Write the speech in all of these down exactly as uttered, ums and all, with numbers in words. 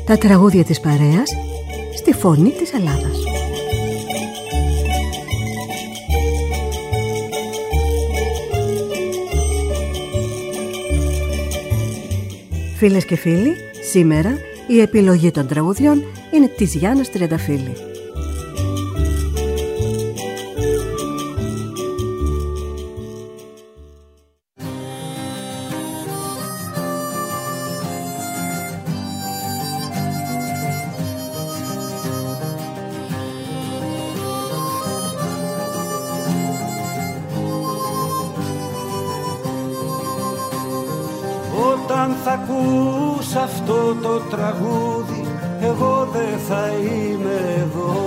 Τα τραγούδια της παρέας στη φωνή της Ελλάδας. Φίλες και φίλοι, σήμερα η επιλογή των τραγουδιών είναι της Γιάννας Τριανταφύλλη. Όταν θα ακούς αυτό το τραγούδι, εγώ δεν θα είμαι εδώ.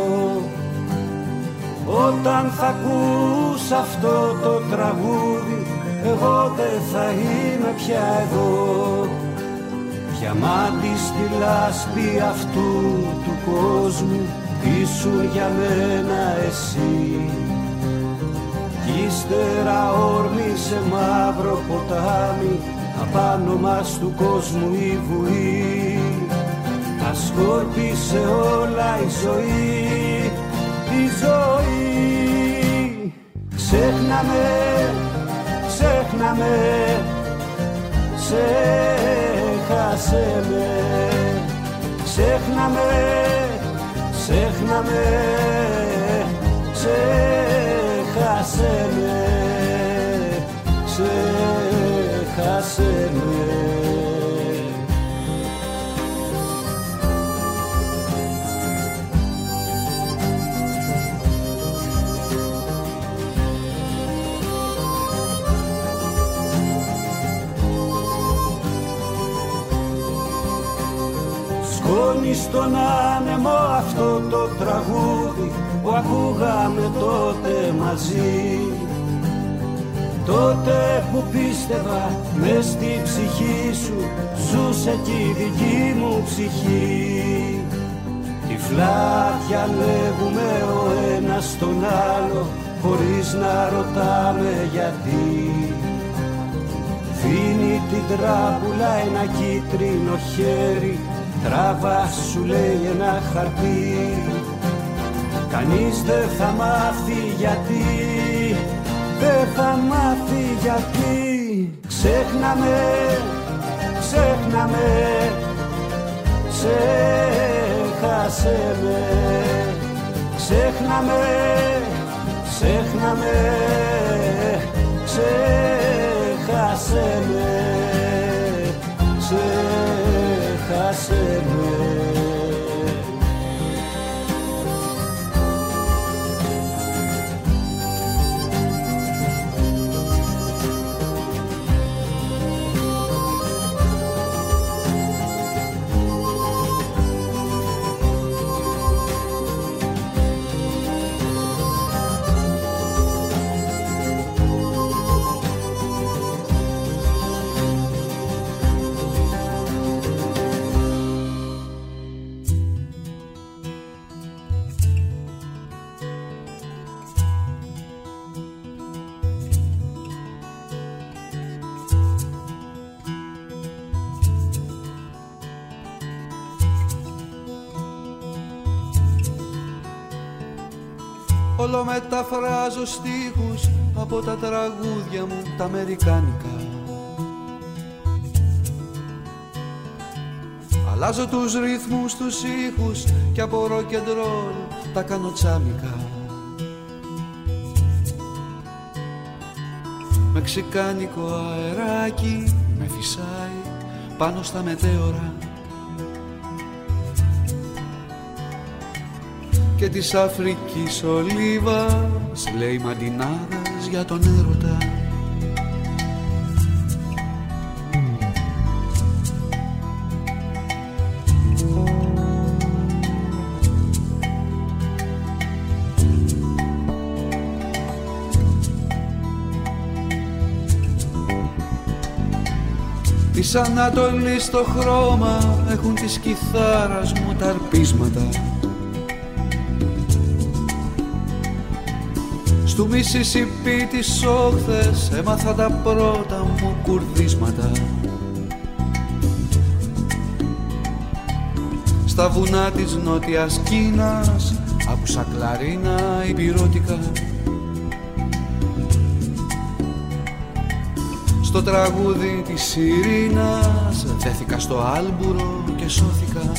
Όταν θα ακούς αυτό το τραγούδι, εγώ δεν θα είμαι πια εδώ. Διαμάντι στη λάσπη αυτού του κόσμου, ήσουν για μένα εσύ. Κι ύστερα όρμη σε μαύρο ποτάμι, απάνω μας του κόσμου η βουή. Τα σκόρπισε όλα η ζωή, η ζωή. Ξέχναμε, ξέχναμε, ξέχασε με. Ξέχναμε, ξέχναμε, ξέχασε με. Ξέχασε με. Σκόνη στον άνεμο αυτό το τραγούδι που ακούγαμε τότε μαζί. Τότε που πίστευα μες στη ψυχή σου, ζούσε κι η δική μου ψυχή. Τυφλά διαλέγουμε ο ένας τον άλλο, χωρίς να ρωτάμε γιατί. Δίνει την τράπουλα ένα κίτρινο χέρι, τράβα σου λέει ένα χαρτί. Κανείς δεν θα μάθει γιατί, δεν θα μάθει γιατί. Ξέχναμε, ξέχναμε, ξέχασε με. Ξέχναμε, ξέχναμε, ξέχασε με. Ξέχασε με. Όλο μεταφράζω στίχους από τα τραγούδια μου τα αμερικάνικα. Αλλάζω τους ρυθμούς, τους ήχους και από rock and roll τα κάνω τσάμικα. Μεξικάνικο αεράκι με φυσάει πάνω στα μετέωρα και της Αφρικής ολίβας λέει μαντινάδας για τον έρωτα. Της Ανατολής στο χρώμα έχουν της κιθάρας μου τα αρπίσματα. Στου Μισισιπί τις όχθες έμαθα τα πρώτα μου κουρδίσματα. στα βουνά της Νότιας Κίνας άκουσα κλαρίνα υπηρώτικα. Στο τραγούδι της Ειρήνας δέθηκα στο άλμπουρο και σώθηκα.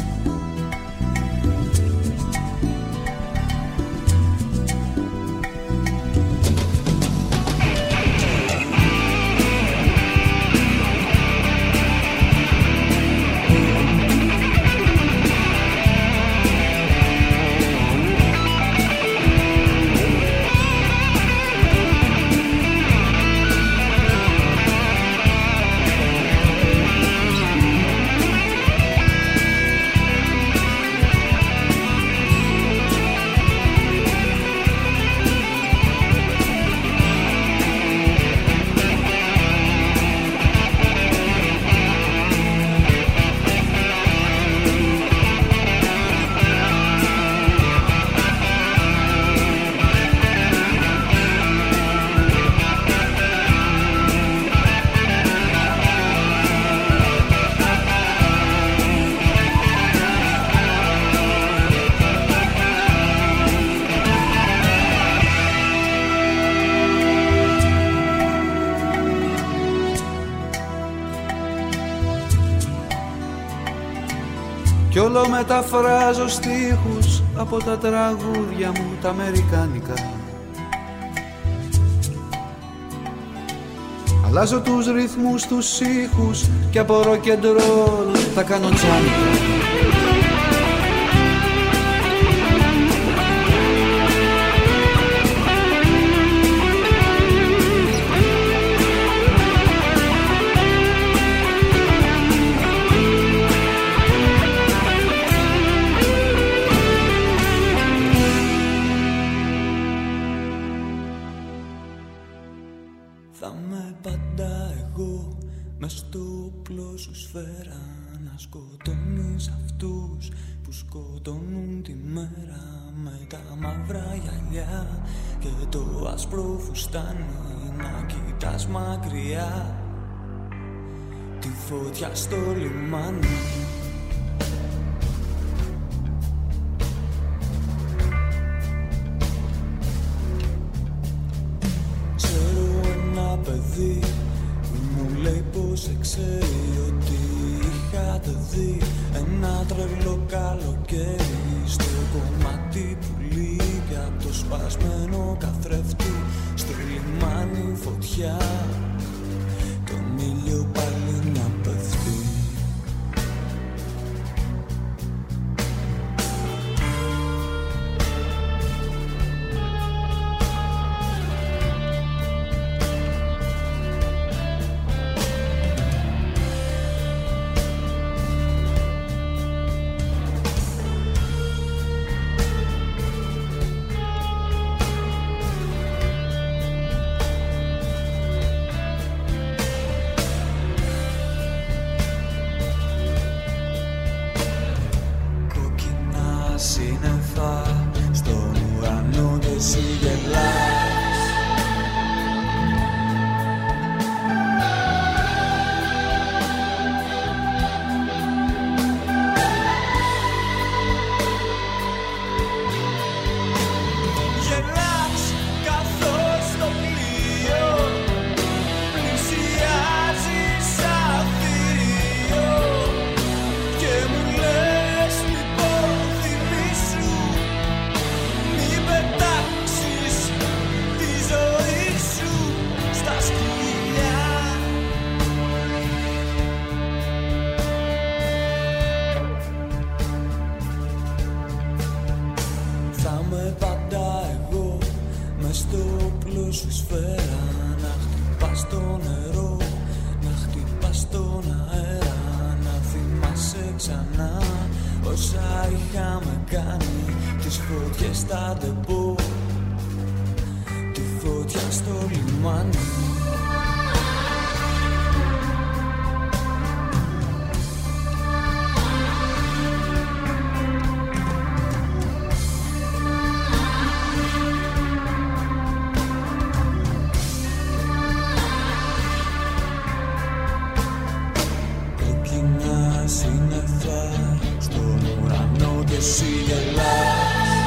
Κι όλο μεταφράζω στίχους από τα τραγούδια μου τα αμερικάνικα. Αλλάζω τους ρυθμούς, τους ήχους και από rock and roll τα κάνω τζάνικα. Να σκοτώνεις αυτούς που σκοτώνουν τη μέρα με τα μαύρα γυαλιά και το άσπρο φουστάνι, να κοιτάς μακριά τη φωτιά στο λιμάνι. Ξέρω ένα παιδί που μου λέει πως ξέρει ότι είχατε δει ένα τρελό καλοκαίρι στο κομμάτι που λείπει απ' το σπασμένο καθρέφτη, στο λιμάνι φωτιά, τον ήλιο πάλι να πέφτει. Σύννεφα στον ουρανό εσύ γελάς.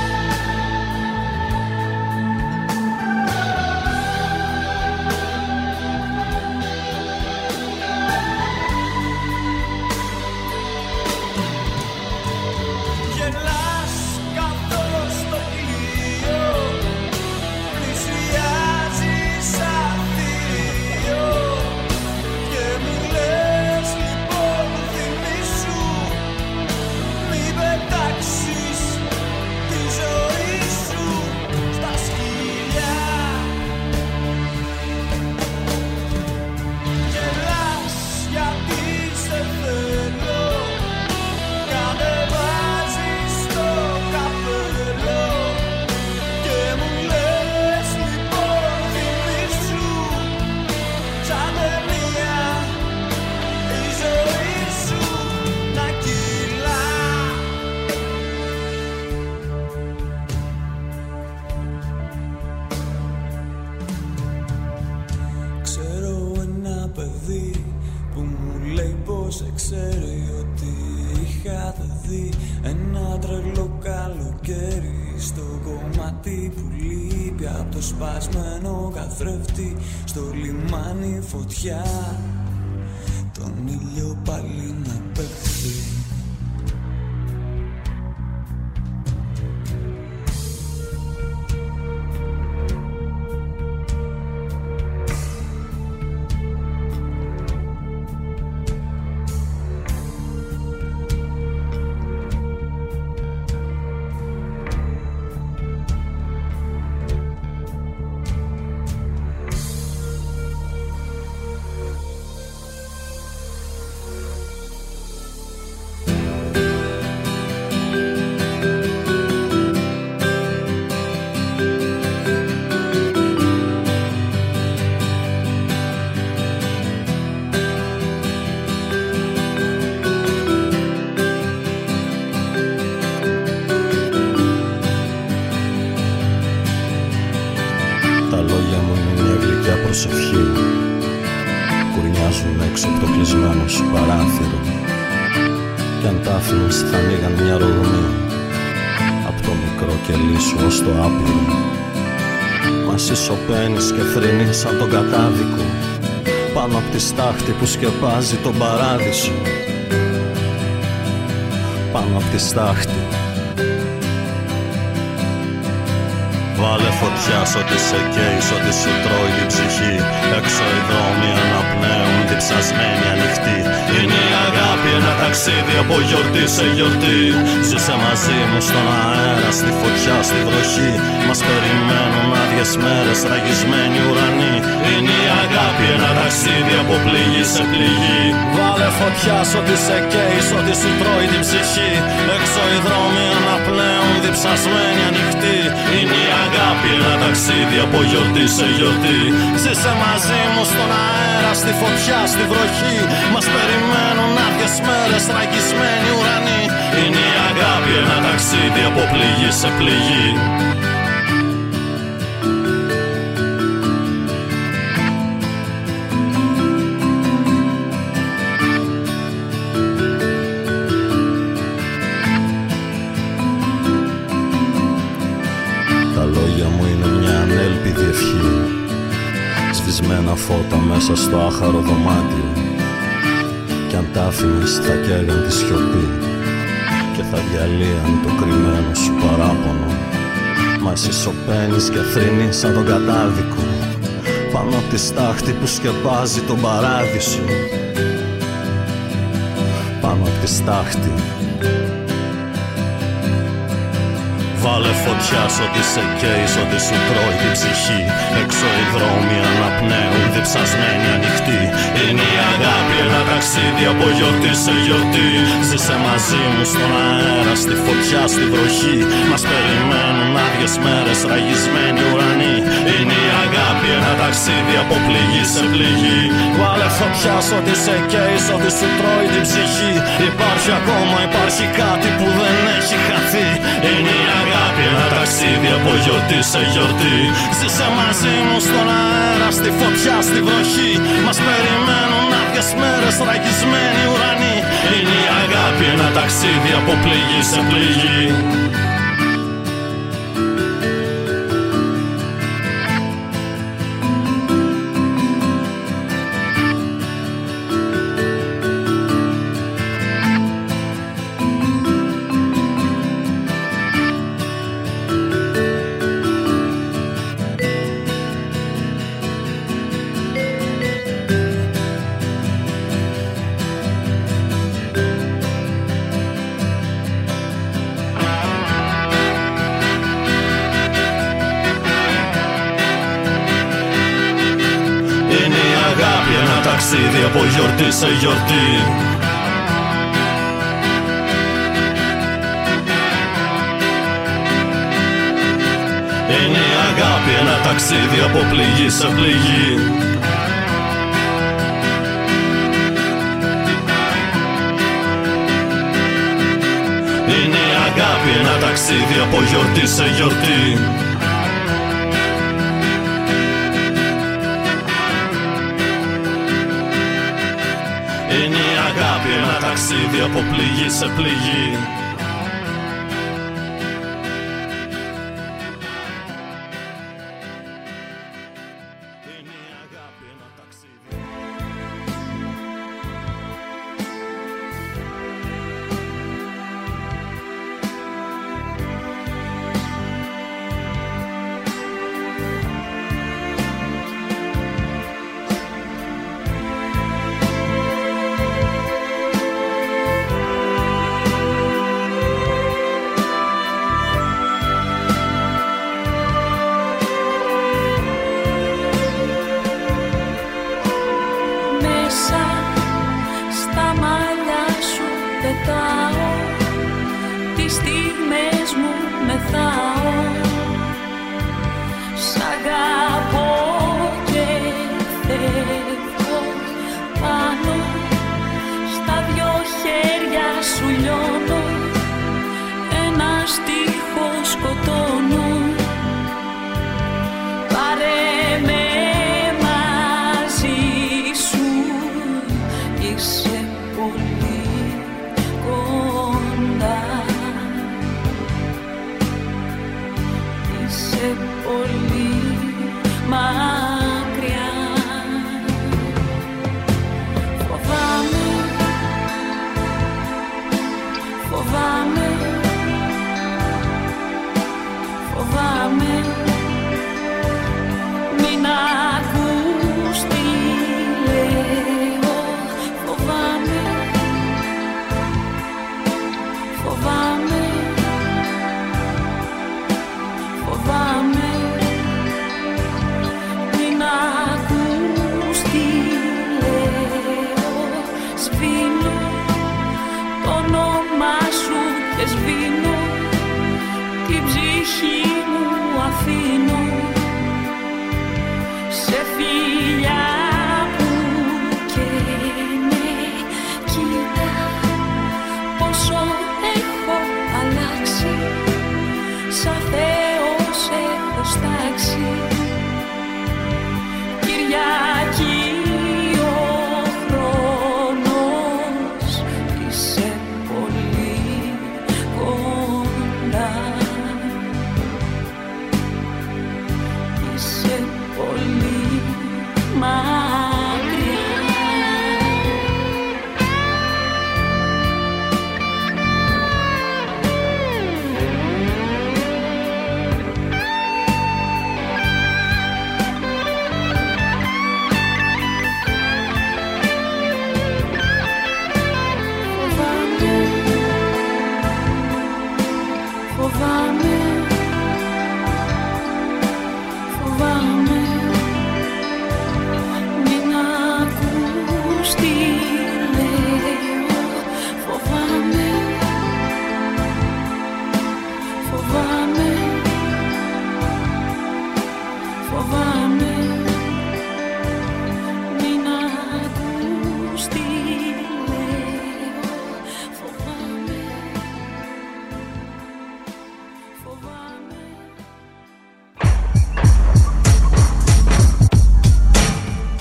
Στο λιμάνι φωτιά, τον ήλιο πάλι να πέφτει. Σωπαίνεις και θρηνείς σαν τον κατάδικο πάνω απ' τη στάχτη που σκεπάζει τον παράδεισο. Πάνω απ' τη στάχτη. Βάλε φωτιά σ' ό,τι σε καίει, σ' ό,τι σου τρώει την ψυχή. Έξω οι δρόμοι αναπνέουν διψασμένοι ανοιχτοί. Είναι η αγάπη ένα ταξίδι από γιορτή σε γιορτή. Ζήσε μαζί μου στον αέρα, στη φωτιά, στη βροχή. Μας περιμένουν άδειες μέρες, ραγισμένοι ουρανοί. Είναι η αγάπη ένα ταξίδι από πληγή σε πληγή. Βάλε φωτιά σ' ό,τι σε καίει, σ' ό,τι σου τρώει την ψυχή. Έξω οι δρόμοι αναπνέουν διψασμένοι ανοιχτοί. Είναι η αγάπη ένα ταξίδι από γιορτή σε γιορτή. Ζήσε μαζί μου στον αέρα, στη φωτιά, στη βροχή. Μας περιμένουν άδειες μέρες, ραγισμένοι ουρανοί. Είναι η αγάπη ένα ταξίδι από πληγή σε πληγή. Σβησμένα φώτα μέσα στο άχαρο δωμάτιο. Κι αν τα άφηνες θα καίγαν τη σιωπή και θα διαλύαν το κρυμμένο σου παράπονο. Μα εσύ σωπαίνεις και θρηνείς σαν τον κατάδικο πάνω απ' τη στάχτη που σκεπάζει τον παράδεισο. Πάνω απ' τη στάχτη. Βάλε φωτιά σ' ό,τι σε καίει, σ' ό,τι σου τρώει την ψυχή. Έξω οι δρόμοι αναπνέουν διψασμένοι ανοιχτοί. Είναι η αγάπη ένα ταξίδι από γιορτή σε γιορτή. Ζήσε μαζί μου στον αέρα, στη φωτιά, στη βροχή. Μας περιμένουν άδειες μέρες, ραγισμένοι ουρανοί. Είναι η αγάπη ένα ταξίδι από πληγή σε πληγή. Βάλε φωτιά σ' ό,τι σε καίει, σ' ό,τι σου τρώει την ψυχή. Υπάρχει ακόμα, υπάρχει κάτι που δεν έχει χαθεί. Είναι η αγάπη ένα ταξίδι ταξίδι από γιορτή σε γιορτή. Ζήσε μαζί μου στον αέρα, στη φωτιά, στη βροχή. Μας περιμένουν άδειες μέρες, ραγισμένοι ουρανοί. Είναι η αγάπη ένα ταξίδι από πληγή σε πληγή. Ταξίδι από γιορτή σε γιορτή. Είναι η αγάπη ένα ταξίδι από πληγή σε πληγή. Είναι η αγάπη ένα ταξίδι από γιορτή σε γιορτή. Ένα ταξίδι από πληγή σε πληγή.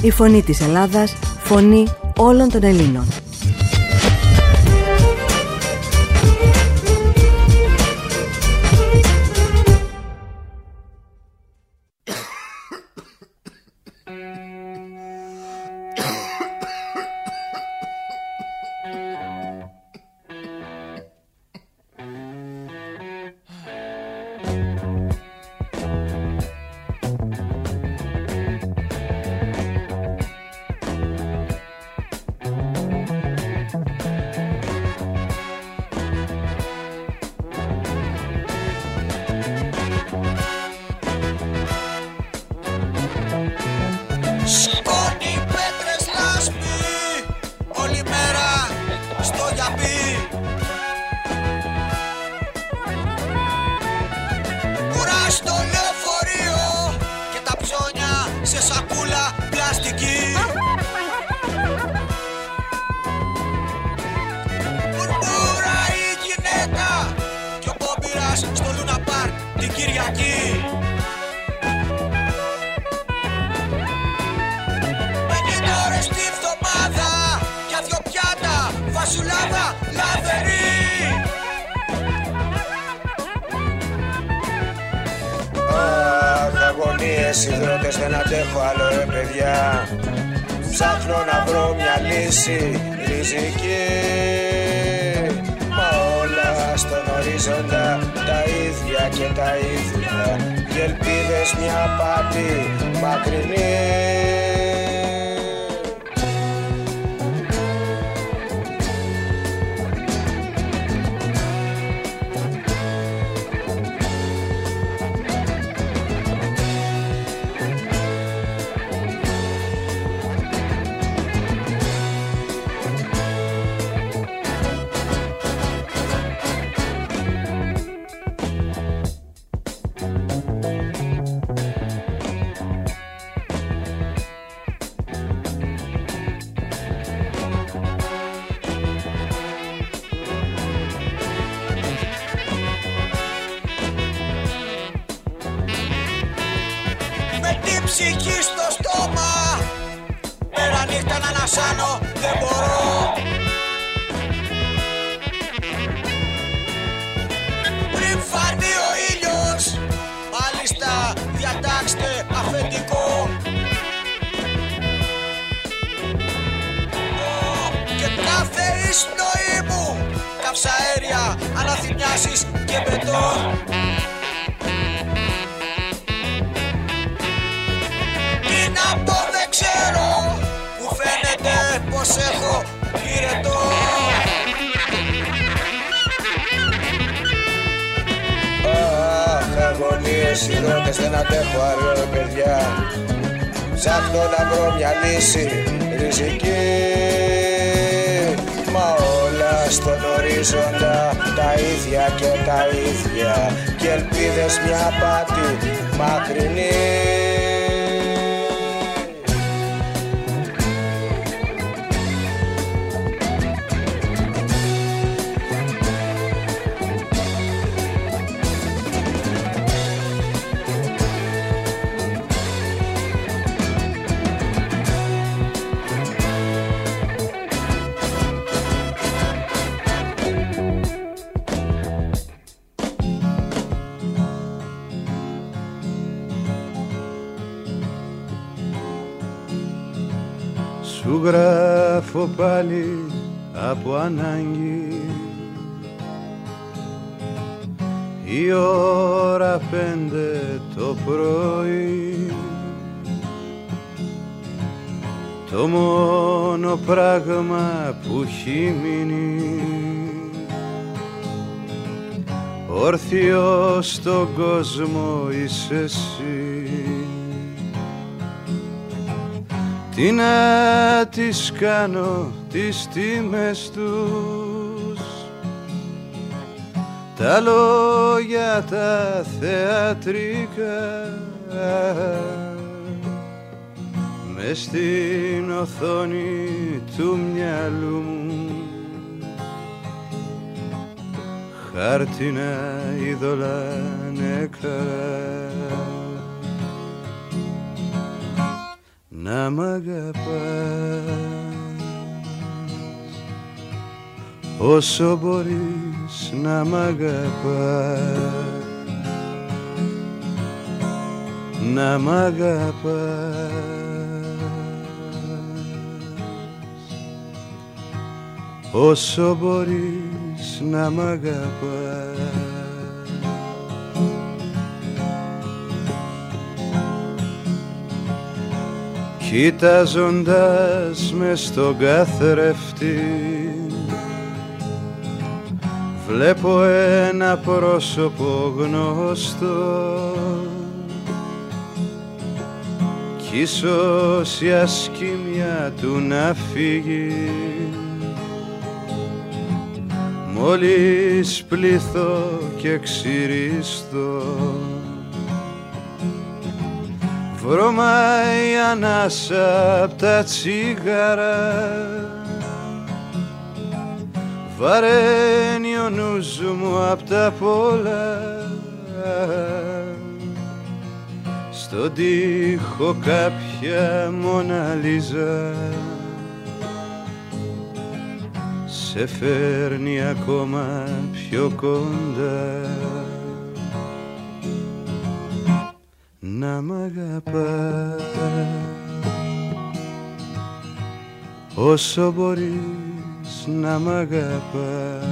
Η φωνή της Ελλάδας, φωνή όλων των Ελλήνων. Υδρότες δεν αντέχω άλλο ρε παιδιά. Ψάχνω να βρω μια λύση ριζική. Μα όλα στον ορίζοντα τα ίδια και τα ίδια. Και ελπίδες μια απάτη μακρινή. Ψυχή στο στόμα, μέρα νύχτα να ανασάνω δεν μπορώ. Πριν φανεί ο ήλιος, μάλιστα διατάξτε αφεντικό. Και κάθε εισπνοή μου, καυσαέρια, αναθυμιάσεις και μπετόν. Από δεν ξέρω, μου φαίνεται πως έχω πυρετό. Αχ, αγωνίες, υδρότες δεν αντέχω άλλο παιδιά. Ψάχνω να βρω μια λύση ριζική. Μα όλα στον ορίζοντα τα ίδια και τα ίδια. Και ελπίδες μια απάτη μακρινή. Σου γράφω πάλι από ανάγκη. Η ώρα πέντε το πρωί. Το μόνο πράγμα που έχει μείνει όρθιο στον κόσμο είσαι εσύ. Τι να τις κάνω τις τιμές τους, τα λόγια τα θεατρικά, μες στην οθόνη του μυαλού μου χάρτινα είδωλα νεκρά. να μ' αγαπάς όσο μπορείς να μ' αγαπάς, να μ' αγαπάς όσο μπορείς να μ' αγαπάς. Κοιτάζοντας μες στον καθρέφτη βλέπω ένα πρόσωπο γνωστό κι ίσως η ασκήμια του να φύγει μόλις πληθώ και ξυριστώ. Βρωμάει ανάσα απ' τα τσίγαρα, βαραίνει ο νους μου απ' τα πολλά. Στον τοίχο κάποια Μοναλίζα σε φέρνει ακόμα πιο κοντά. Να μ' αγαπάς όσο μπορείς να μ' αγαπάς,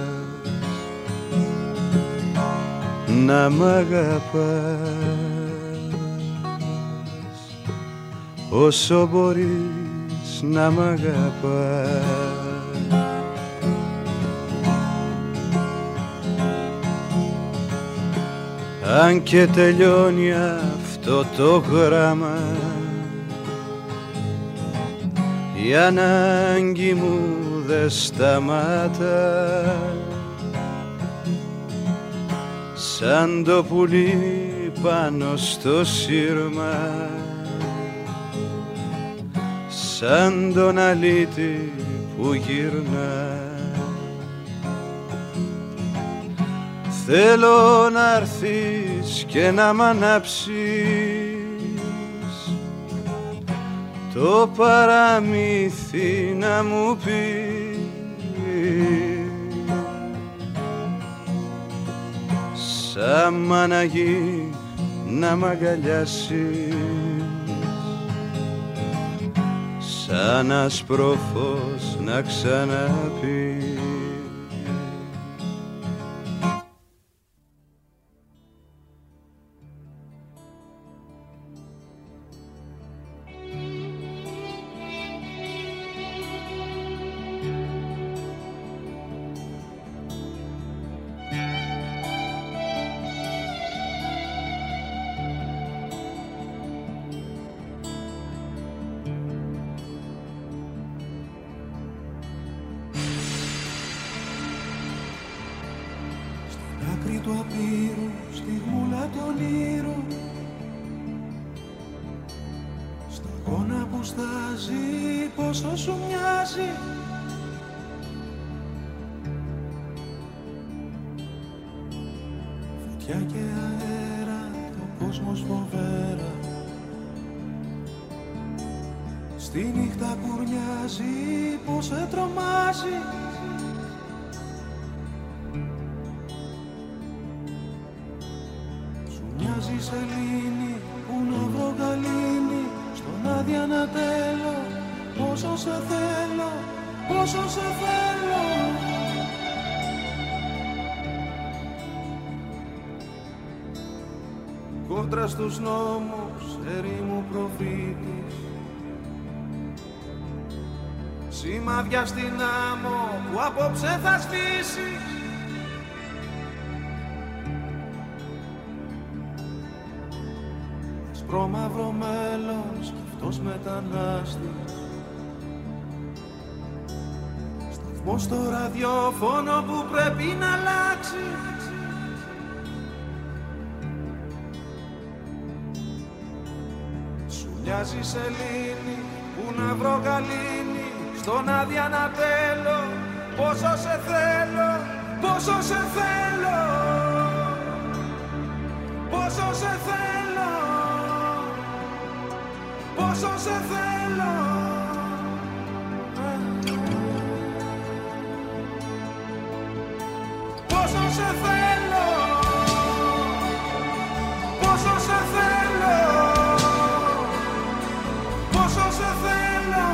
να μ' αγαπάς όσο μπορείς να μ' αγαπάς. Αν και τελειώνει αυτό το γράμμα, η ανάγκη μου δε σταμάτα. Σαν το πουλί πάνω στο σύρμα, σαν τον αλήτη που γυρνά. Θέλω να έρθεις και να μ' ανάψεις το παραμύθι, να μου πεις σαν μαναγί να μ' αγκαλιάσεις, σαν άσπρο φως να ξαναπείς. Κόντρα στους νόμους ερήμου προφήτης, σημάδια στην άμμο που απόψε θα σβήσει. Σπρώμαυρο μέλλον, σκεφτός μετανάστης, σταθμός στο ραδιόφωνο που πρέπει να αλλάξει. Μοιάζει σελήνη που να βρω γαλήνη, στον άδεια να τέλω. Πόσο σε θέλω, πόσο σε θέλω, πόσο σε θέλω, πόσο πόσο σε θέλω. Πόσο σε θέλω. Πόσο σε θέλω. Πόσο σε θέλω.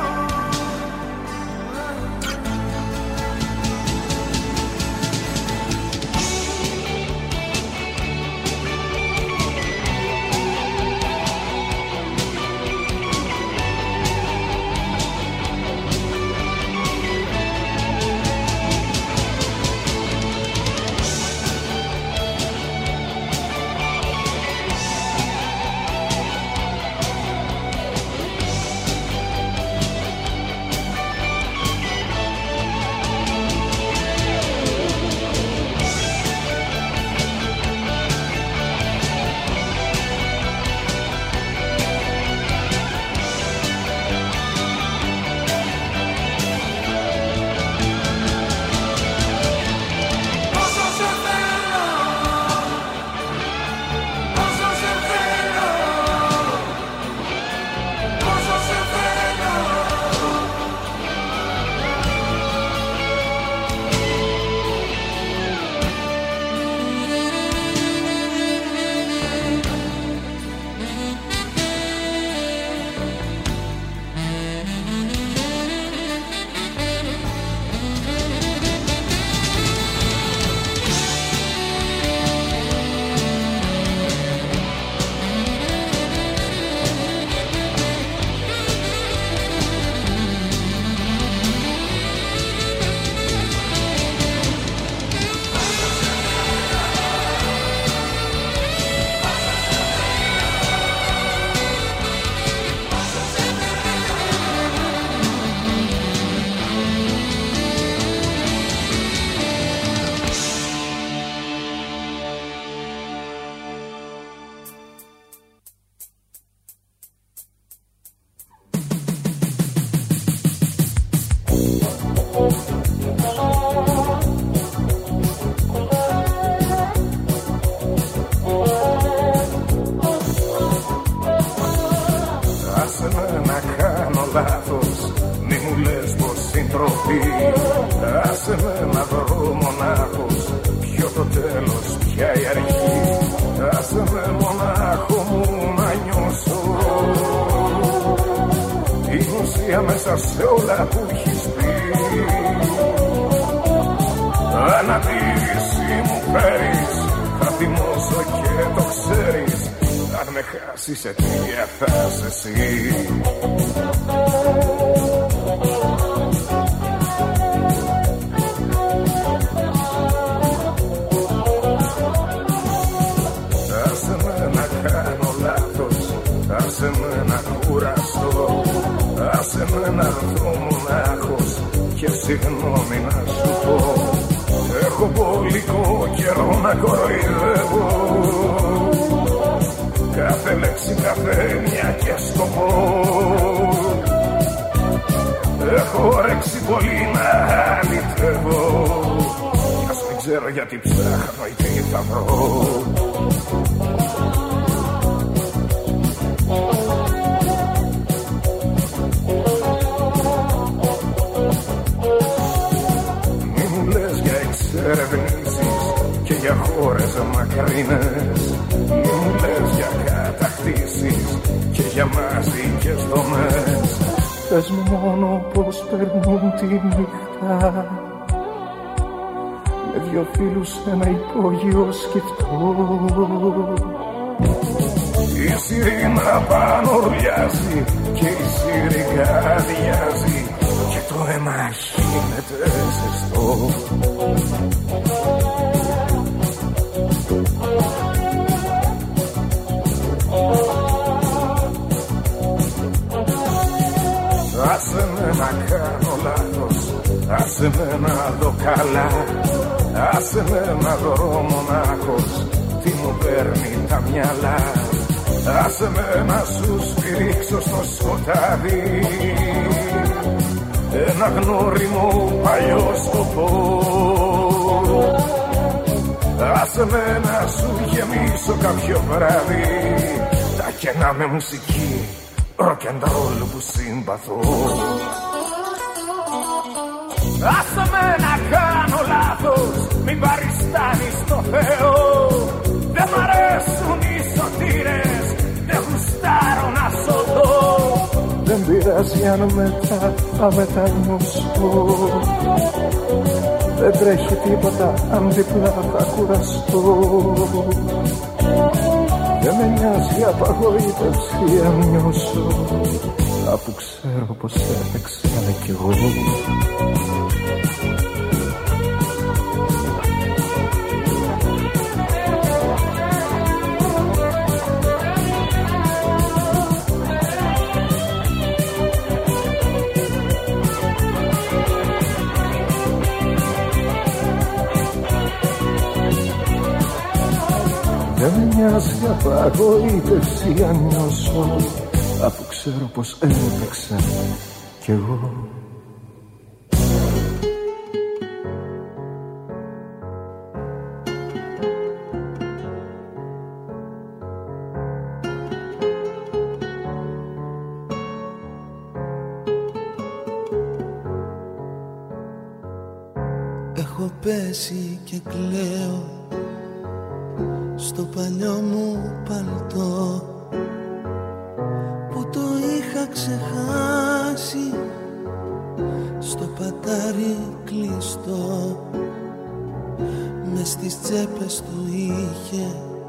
Σε τι θα εσύ. Άσε με να κάνω λάθος, άσε με να κουραστώ, άσε με να δω μονάχος και συγγνώμη να σου πω. Έχω πολικό καιρό να κοροϊδεύω, κάθε λέξη, κάθε έννοια και σκοπό. Έχω όρεξη πολύ να αληθεύω, κι ας μην ξέρω γιατί ψάχνω ή τι θα βρω. Μη μου λες για εξερευνήσεις και για χώρες μακρινές, μη μου λες για κατακτήσεις και για μαζικές δομές. Πες μου μόνο πως περνούν τη νύχτα με δυο φίλους σε ένα υπόγειο σκεφτό. Η σιρήνα πάνω ουρλιάζει και η σιρήγα αδειάζει και το αίμα γίνεται ζεστό. Άσε με να κάνω λάθος, άσε με να δω καλά, άσε με να δω μονάχος τι μου παίρνει τα μυαλά. Άσε με να σου σφυρίξω στο σκοτάδι ένα γνώριμο παλιό σκοπό. Άσε με να σου γεμίσω κάποιο βράδυ τα κενά με μουσική rock and roll που συμπαθώ. Άσε με να κάνω λάθος, μην παριστάνεις το Θεό. Δεν μ' αρέσουν οι σωτήρες, δεν γουστάρω να σωθώ. Δεν πειράζει αν μετά θα μεταγνωσώ. Δεν τρέχει τίποτα αν διπλά θα κουραστώ. Δεν με νοιάζει απαγοήτευση αν νιώσω, αφού ξέρω πως έπαιξα κι εγώ. Δεν με νοιάζει απαγοήτευση αν νιώσω, αφού ξέρω πως έπαιξα κι εγώ. Έχω πέσει και κλαίω στο παλιό μου παλτό που το είχα ξεχάσει στο πατάρι κλειστό. Μες στις τσέπες του είχε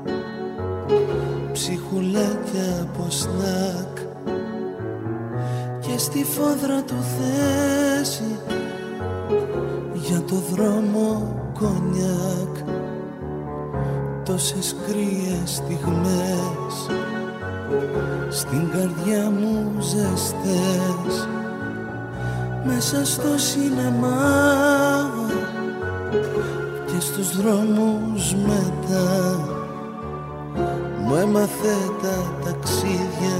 ψυχουλάκια από σνακ και στη φόδρα του θέση για το δρόμο κονιάκ. Τόσες κρύες στιγμές στην καρδιά μου ζεστές, μέσα στο σινεμά και στους δρόμους μετά. Μου έμαθε τα ταξίδια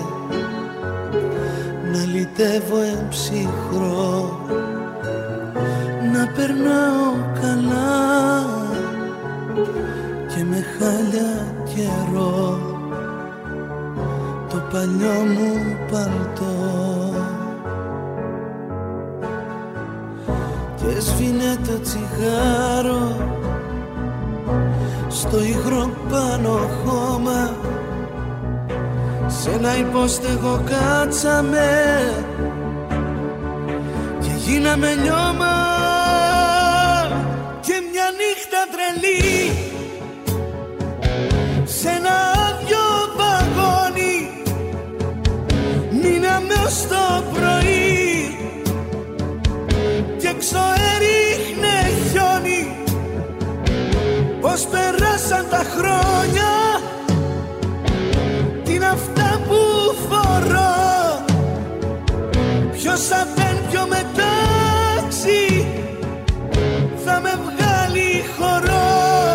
να λυτεύω εμψυχρό, να περνάω καλά και με χάλια καιρό το παλιό μου παλτό. Και σβήνε το τσιγάρο στο υγρό πάνω χώμα, σε ένα υπόστεγο κάτσαμε και γίναμε λιώμα. Και μια νύχτα τρελή σε ένα άδειο βαγόνι μείναμε ως το πρωί και έξω έριχνε χιόνι. Πώς περάσαν τα χρόνια, τι είναι αυτά που φορώ, ποιος απέν πιο μετάξι θα με βγάλει χορό.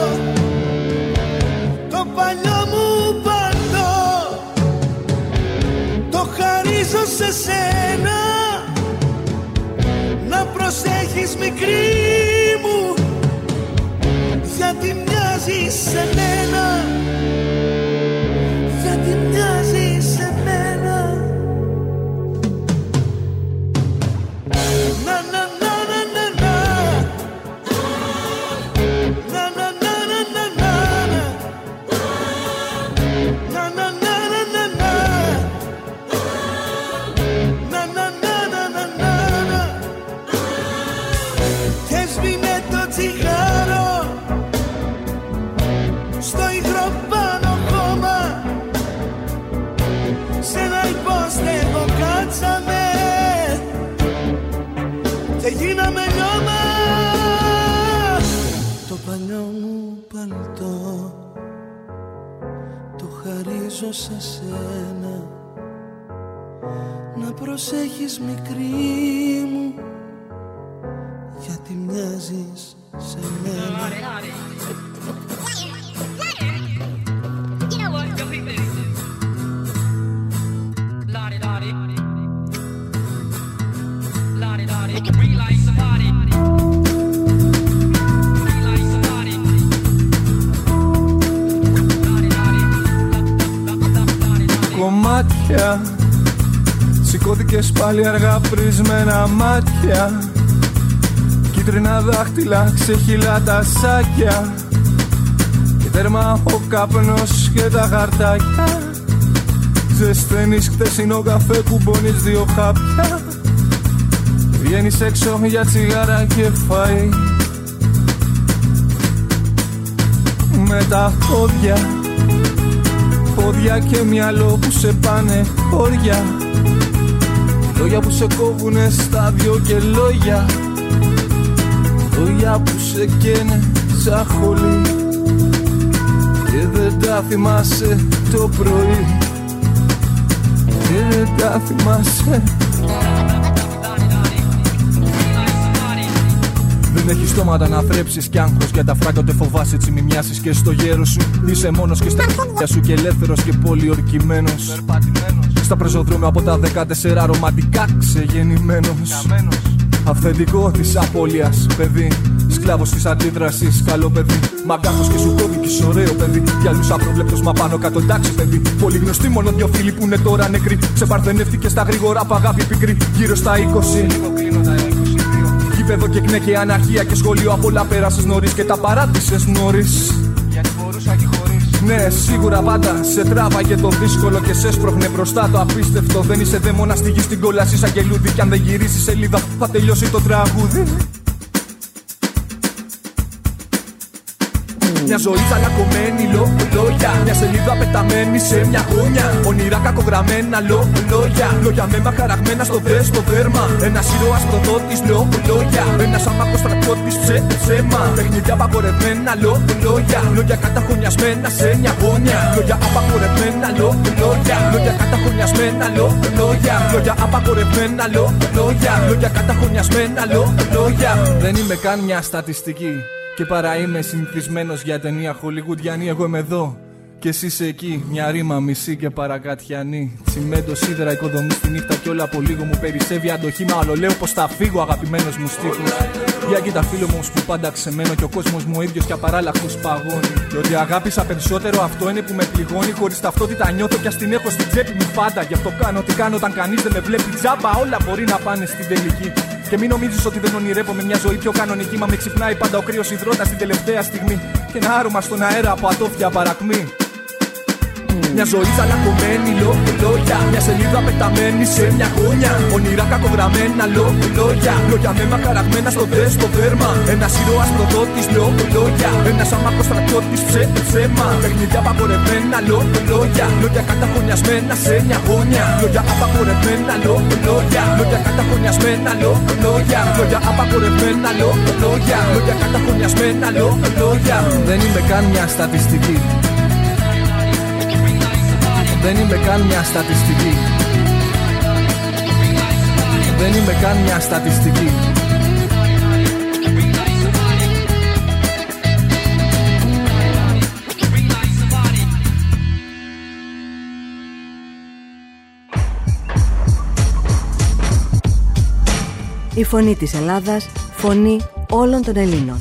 Το παλιό μου παλτό το χαρίζω σε σένα, να προσέχεις μικρή μου, γιατί μοιάζεις σε μένα, γιατί μοιάζεις σε μένα. Να, να, να, να, να, να. Να, να, να, να, να, να. Να, να, να, να, να, να. Να, να, να, να, να, να. Και σβήνε το τσιγάρο στο υγρό πάνω χώμα, σε ένα υπόστεγο κάτσαμε και γίναμε λιώμα. Το παλιό μου παλτό το χαρίζω σε σένα, να προσέχεις μικρή μου, γιατί μοιάζεις σε μένα. Κομμάτια Σηκώθηκες πάλι αργά πρισμένα μάτια, κίτρινα δάχτυλα, ξεχυλά τα σάκια και τέρμα ο καπνός και τα χαρτάκια. Ζεσταίνεις χτεσινό καφέ, κουμπώνεις δύο χάπια. Βγαίνεις έξω για τσιγάρα και φαΐ. Με τα πόδια, πόδια και μυαλό που σε πάνε όρια. Λόγια που σε κόβουνε στα δυο και λόγια. Λόγια που σε καίνε σαν χολή και δεν τα θυμάσαι το πρωί. Και δεν τα θυμάσαι. Δεν έχεις στόματα να θρέψεις κι άγχος για τα φράγκα, ούτε φοβάσαι έτσι μη μοιάσεις και στο γέρο σου. Είσαι μόνος και στα χέρια σου και ελεύθερος και πολιορκημένος. Στα πεζοδρόμια από τα δεκατέσσερα ρομαντικά ξεγεννημένος. Αυθεντικό της απώλειας παιδί, σκλάβος της αντίδρασης, καλό παιδί. Μαγκάχος και σου κόβει κι είσαι ωραίο παιδί. Για άλλους απροβλέπτος μα πάνω κάτω εντάξει παιδί. Πολύ γνωστοί μόνο δυο φίλοι που είναι τώρα νεκροί. Σε παρθενεύτηκε στα γρήγορα απ' αγάπη πικρή. Γύρω στα είκοσι. Γήπεδο και κνέ και αναρχία και σχολείο απ' όλα πέρασες νωρίς και τα παράτησες νωρίς. Γιατί μπορούσα και χωρίς. Ναι, σίγουρα πάντα σε τράβαγε το δύσκολο και σε έσπροχνε μπροστά το απίστευτο. Δεν είσαι δαίμονα στη γη στην κόλαση σαν γελούδι. Κι αν δεν γυρίσεις σελίδα θα τελειώσει το τραγούδι. Μια ζωή τσαλακωμένη λόγια, μια σελίδα πεταμένη σε μια γωνιά. Όνειρα κακογραμμένα λόγια, λόγια με μαχαραγμένα στο δε στο δέρμα. Ένας ήρωας προδότης λόγια, ένας άμαχος στρατιώτης ψέμα. Παιχνίδια απαγορευμένα λόγια, λόγια καταχωνιασμένα σε μια γωνιά. Λόγια απαγορευμένα λόγια, λόγια καταχωνιασμένα λόγια. Λόγια απαγορευμένα λόγια, λόγια καταχωνιασμένα λόγια. Δεν είμαι καν μια στατιστική και παρά είμαι συνηθισμένος για ταινία χολιγουντιανή. Εγώ είμαι εδώ και εσύ είσαι εκεί. Μια ρήμα μισή και παρακατιανή. Τσιμέντο, σίδερα, οικοδομή στη νύχτα κι όλα από λίγο μου περισσεύει αντοχή. Μα όλο λέω πως θα φύγω, αγαπημένος μου στίχος. Για κοίτα φίλο μου που πάντα ξεμένω κι ο κόσμος μου ο ίδιος κι απαράλλαχος παγώνει. Και ότι αγάπησα περισσότερο αυτό είναι που με πληγώνει. Χωρίς ταυτότητα νιώθω κι ας την έχω στην τσέπη μου πάντα. Γι' αυτό κάνω τι κάνω όταν κανείς δεν με βλέπει τζάμπα. Όλα μπορεί να πάνε στην τελική. Και μην νομίζεις ότι δεν ονειρεύομαι μια ζωή πιο κανονική. Μα με ξυπνάει πάντα ο κρύος υδρότας την τελευταία στιγμή. Και ένα άρωμα στον αέρα από ατόφια παρακμή. Μια ζωή τσαλακωμένη λόγια, μια σελίδα πεταμένη σε μια γωνιά. Όνειρα κακογραμμένα λόγια, λόγια με μαχαραγμένα στο δε στο δέρμα. Ένας ήρωας προδότης λόγια, ένας άμαχος στρατιώτης ψέμα. Παιχνίδια απαγορευμένα λόγια, λόγια καταχωνιασμένα σε μια γωνιά. Λόγια απαγορευμένα λόγια, λόγια καταχωνιασμένα λόγια. Λόγια απαγορευμένα λόγια, λόγια καταχωνιασμένα λόγια. Δεν είμαι καν μια στατιστική. Δεν είμαι καν μια στατιστική. Δεν είμαι καν μια στατιστική. Η φωνή της Ελλάδας, φωνή όλων των Ελλήνων.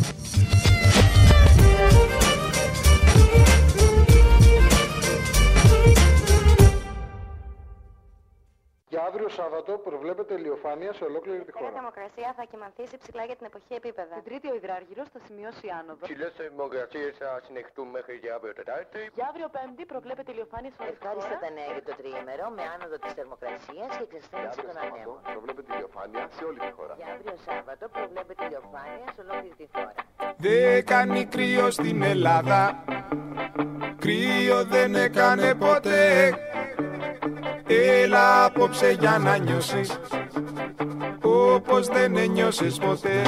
Σάββατο προβλέπεται ηλιοφάνεια σε ολόκληρη τη χώρα. Η θερμοκρασία θα κυμανθήσει ψηλά για την εποχή επίπεδα. Την Τρίτη ο υδράργυρος θα σημειώσει άνοδο. Ψηλές θερμοκρασίες θα συνεχιστούν μέχρι και αύριο Τετάρτη. Για αύριο Πέμπτη προβλέπεται ηλιοφάνεια σε όλη τη χώρα. Ευχάριστα τα νέα για το τριήμερο με άνοδο της θερμοκρασίας και εξασθένηση των ανέμων. Προβλέπεται ηλιοφάνεια σε όλη τη χώρα. Για αύριο Σάββατο προβλέπεται ηλιοφάνεια σε ολόκληρη τη χώρα. Δεν κάνει κρύο στην Ελλάδα. Κρύο δεν έκανε ποτέ. Έλα απόψε για να νιώσεις όπως δεν ένιωσες ποτέ.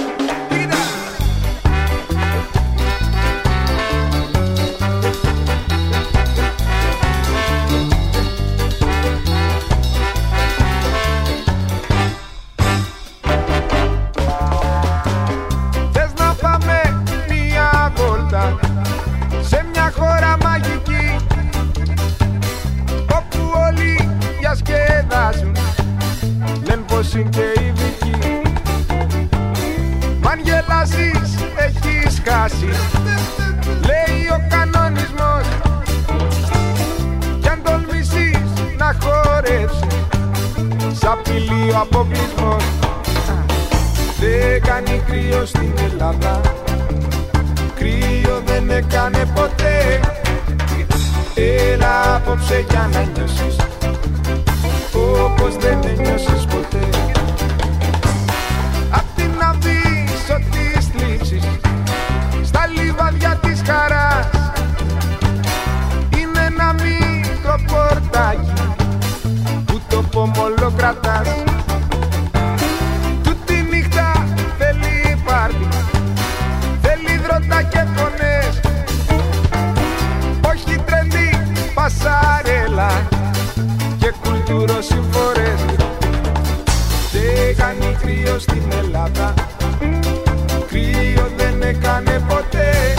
Θες να πάμε μια βόλτα σε μια χώρα μαγική όπου όλοι διασκεδάζουν, λένε πως είναι και ειδικοί. Μ' αν γελάσεις έχεις χάσει, λέει ο κανονισμός. Κι αν τολμήσεις να χορέψεις, ο αποκλεισμός. Δεν κάνει κρύο στην Ελλάδα, κρύο δεν έκανε ποτέ. Έλα απόψε για να νιώσεις όπως δεν νιώσεις ποτέ. Απ' την Αβύσσο της θλίψης στα λιβάδια της χαράς είναι ένα μικρό πορτάκι που το πομολό κρατάς. Τούτη νύχτα θέλει πάρτι, θέλει δρότα και φωνές, όχι τρέντι, πασαρέλα και κουλτουροσυμφορές. Δεν κάνει κρύο στην Ελλάδα, κρύο δεν έκανε ποτέ.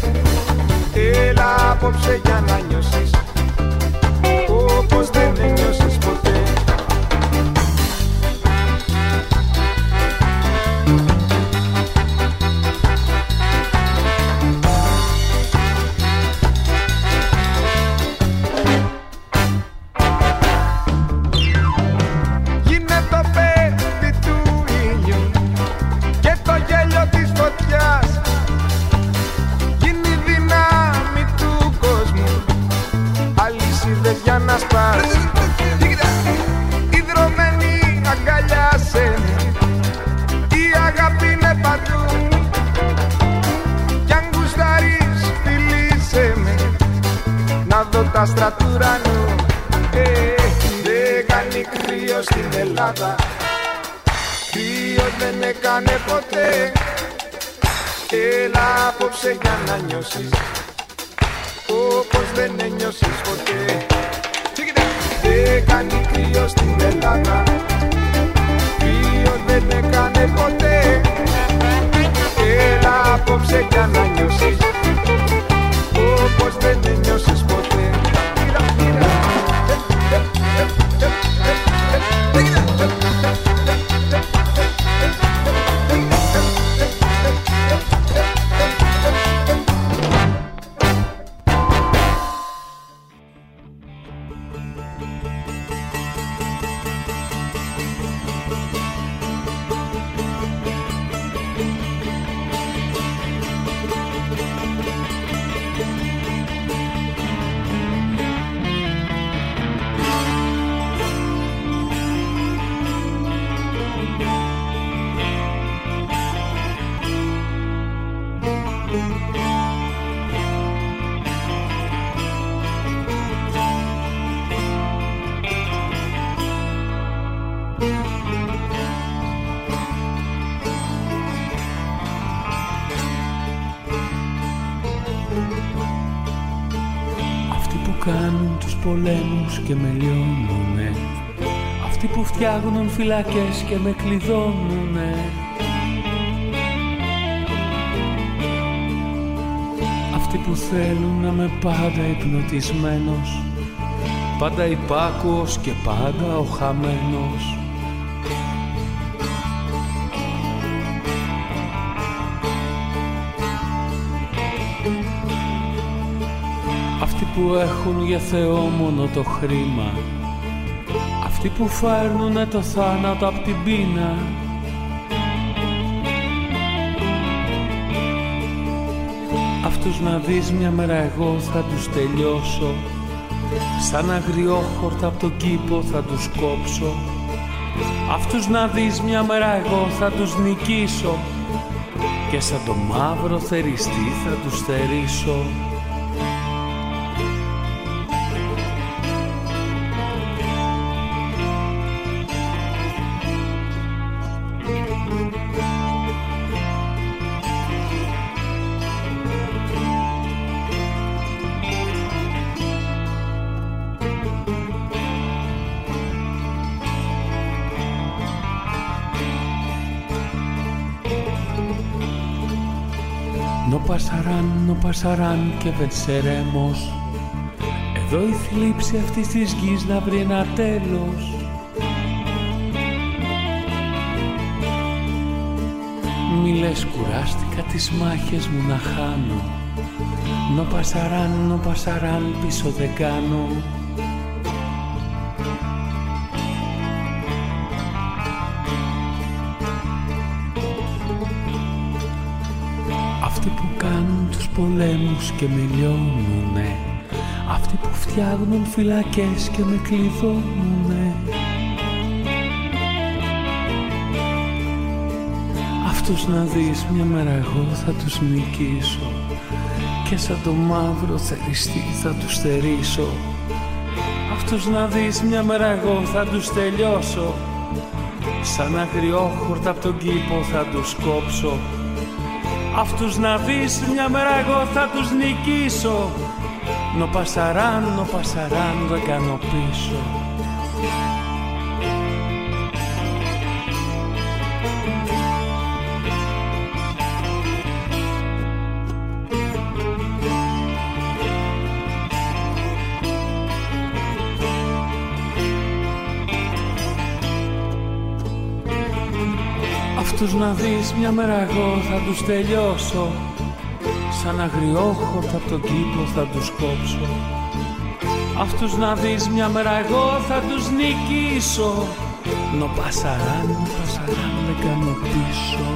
Έλα απόψε για να νιώσεις όπως δεν νιώσεις ποτέ. Για να σπάς, ιδρωμένη αγκαλιάσέ με, η αγάπη είναι παντού. Κι αν γουστάρεις φιλήσέ με, να δω τα άστρα του ουρανού. ε, Δεν κάνει κρύο στην Ελλάδα, κρύο δεν έκανε ποτέ. Έλα απόψε για να νιώσεις όπως δεν ένιωσες ποτέ. Δεν κάνει κρύο στην Ελλάδα, κρύο δεν έκανε ποτέ. Έλα απόψε για να νιώσεις όπως δεν ένιωσες ποτέ. Κάνουν τους πολέμους και με λιώνουνε, αυτοί που φτιάχνουν φυλακές και με κλειδώνουνε, αυτοί που θέλουν να είμαι πάντα υπνοτισμένος, πάντα υπάκουος και πάντα ο χαμένος. Αυτοί που έχουν για Θεό μόνο το χρήμα, αυτοί που φέρνουνε το θάνατο απ' την πείνα, αυτούς να δεις μια μέρα εγώ θα τους τελειώσω, σαν αγριόχορτα απ' τον κήπο θα τους κόψω. Αυτούς να δεις μια μέρα εγώ θα τους νικήσω και σαν το μαύρο θεριστή θα τους θερήσω. No pasarán, no pasarán και βενσερέμος. Εδώ η θλίψη αυτής της γης να βρει ένα τέλος. Μη λες κουράστηκα τις μάχες μου να χάνω. No pasarán, no pasarán, πίσω δεν κάνω. πολέμους και με λιώνουνε, αυτοί που φτιάχνουν φυλακές και με κλειδώνουνε. Αυτούς να δεις μια μέρα εγώ θα τους νικήσω και σαν το μαύρο θεριστή θα τους στερήσω. Αυτούς να δεις μια μέρα εγώ θα τους τελειώσω, σαν αγριόχορτα απ' τον κήπο θα τους κόψω. Αυτούς να δεις μια μέρα εγώ θα τους νικήσω, νο πασαράν, νο πασαράν δεν κάνω πίσω. Αυτούς να δεις μια μέρα εγώ θα τους τελειώσω, σαν αγριόχορτα απ' τον κήπο θα τους κόψω. Αυτούς να δεις μια μέρα εγώ θα τους νικήσω, νο πασαράν, νο πασαράν δεν κάνω πίσω.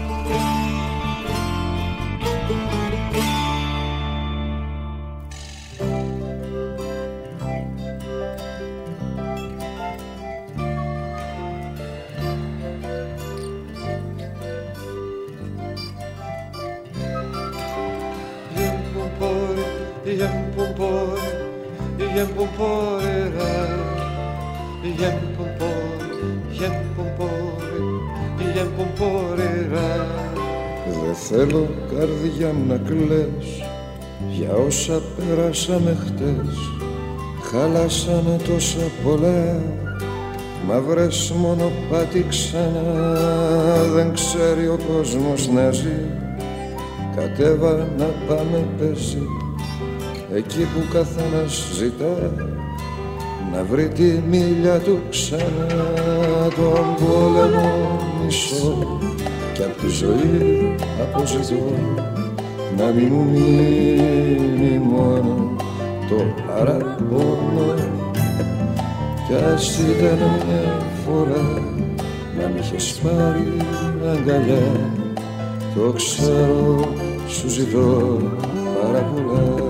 Δεν θέλω καρδιά μου να κλαις για όσα περάσαμε χτες. Χαλάσανε τόσα πολλά, μα βρες μονοπάτι ξανά. Δεν ξέρει ο κόσμος να ζει, κατέβα να πάμε πεζί, εκεί που καθένας ζητά να βρει τη μίλια του ξανά. Τον πόλεμο μισώ κι απ' τη ζωή αποζητώ, να μην μου μείνει μόνο το παραπονό. Κι ας ήταν μια φορά να μ' είχες πάρει αγκαλιά, το ξέρω σου ζητώ πάρα πολλά.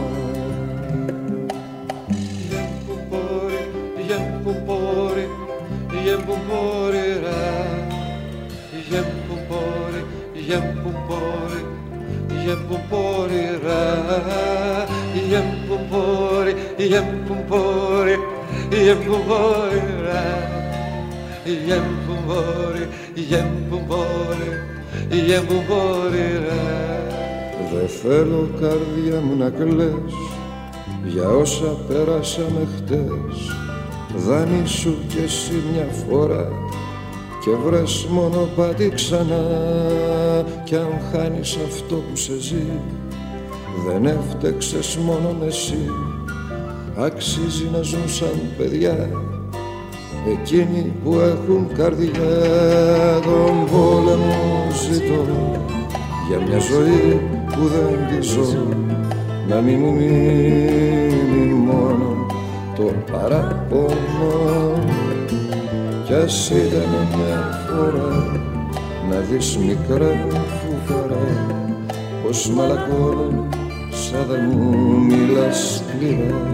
Δεν θέλω καρδιά μου να κλαις για όσα πέρασαμε χτες. Δανείσου κι εσύ μια φορά και βρες μονοπάτι ξανά. Κι αν χάνεις αυτό που σε ζει, δεν έφτεξες μόνο με εσύ. Αξίζει να ζουν σαν παιδιά εκείνοι που έχουν καρδιά. Τον πόλεμο ζητώ για μια ζωή που δεν τη ζω, να μην μου μείνει μόνο το παραπονό. Κι ας ήταν μια φορά να δεις μικρά φουκαρά πως μαλακώνουν σαν δεν μου μιλάς σκληρά.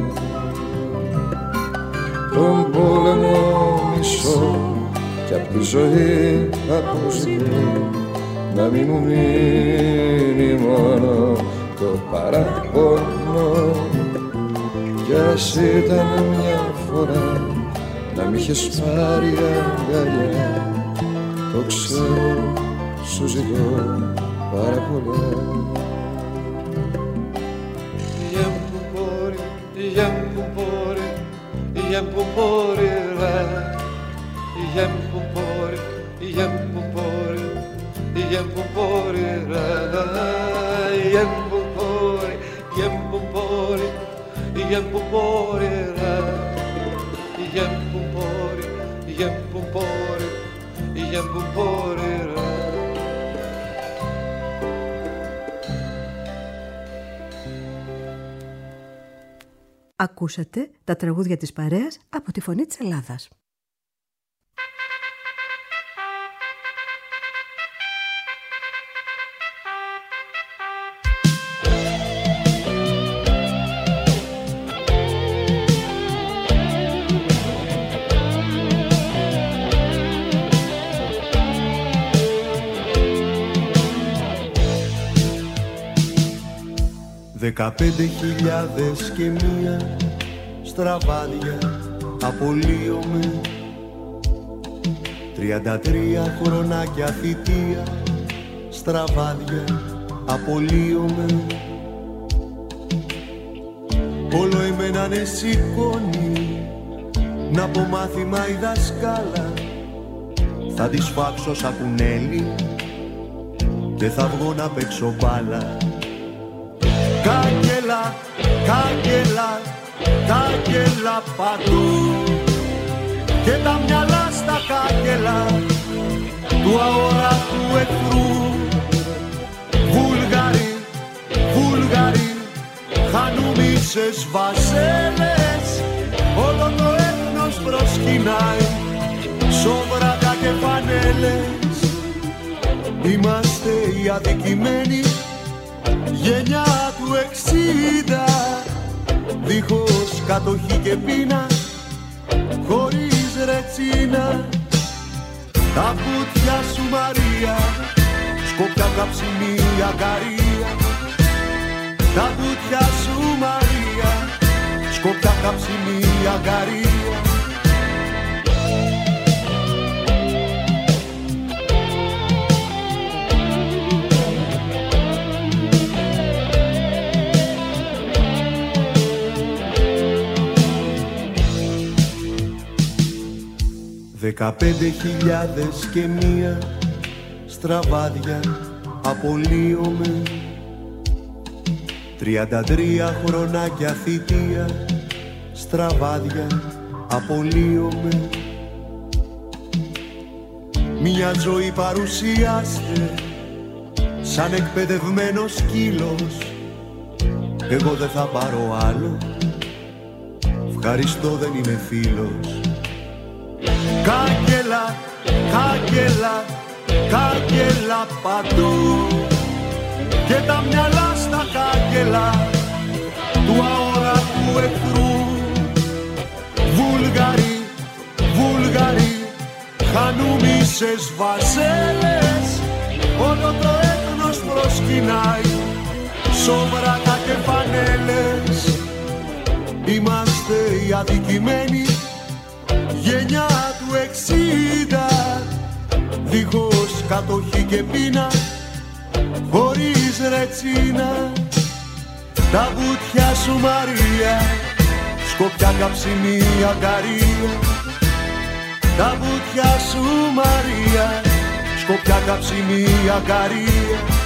Τον πόλεμο μισώ κι απ' τη ζωή αποζητώ, να μην μου μείνει μόνο το παραπονό. Κι ας ήταν μια φορά να μ' είχες πάρει αγκαλιά, το ξέρω σου ζητώ πάρα πολλά. Ακούσατε τα τραγούδια της παρέας από τη Φωνή της Ελλάδας. Δεκαπέντε χιλιάδες και μία στραβάδια απολύομαι. Τριάντα τρία χρονάκια θητεία στραβάδια απολύομαι. Όλο εμένα ναι σηκώνει να πω μάθημα η δασκάλα. Θα τη σφάξω σαν κουνέλι και θα βγω να παίξω μπάλα. Κάγκελα, κάγκελα, κάγκελα παντού και τα μυαλά στα κάγκελα του αόρατου εχθρού. Βούλγαροι, Βούλγαροι, χανούμισες βασέλες, όλο το έθνος προσκυνάει σόβρακα και φανέλες. Είμαστε οι αδικημένοι γενιά του εξήντα, δίχως κατοχή και πείνα, χωρίς ρετσίνα. Τα βουτιά σου Μαρία, σκοπιά καψιμί αγκαρία. Τα βουτιά σου Μαρία, σκοπιά καψιμί αγκαρία. Δεκαπέντε χιλιάδες και μία στραβάδια απολύομαι. Τριάντα τρία χρονάκια θητεία στραβάδια απολύομαι. Μια ζωή παρουσιάστε σαν εκπαιδευμένος σκύλος. Εγώ δεν θα πάρω άλλο, ευχαριστώ δεν είμαι φίλος. Κάγκελα, κάγκελα, κάγκελα παντού και τα μυαλά στα κάγκελα του αόρατου εχθρού. Βούλγαροι, Βούλγαροι, χανούμισες βασέλες, όλο το έθνος προσκυνάει σόβρακα και φανέλες. Είμαστε οι αδικημένοι γενιά του εξήντα, δίχως κατοχή και πείνα, χωρίς ρετσίνα. Τα βουτιά σου Μαρία, σκοπιά καψιμί αγκαρία. Τα βουτιά σου Μαρία, σκοπιά καψιμί αγκαρία.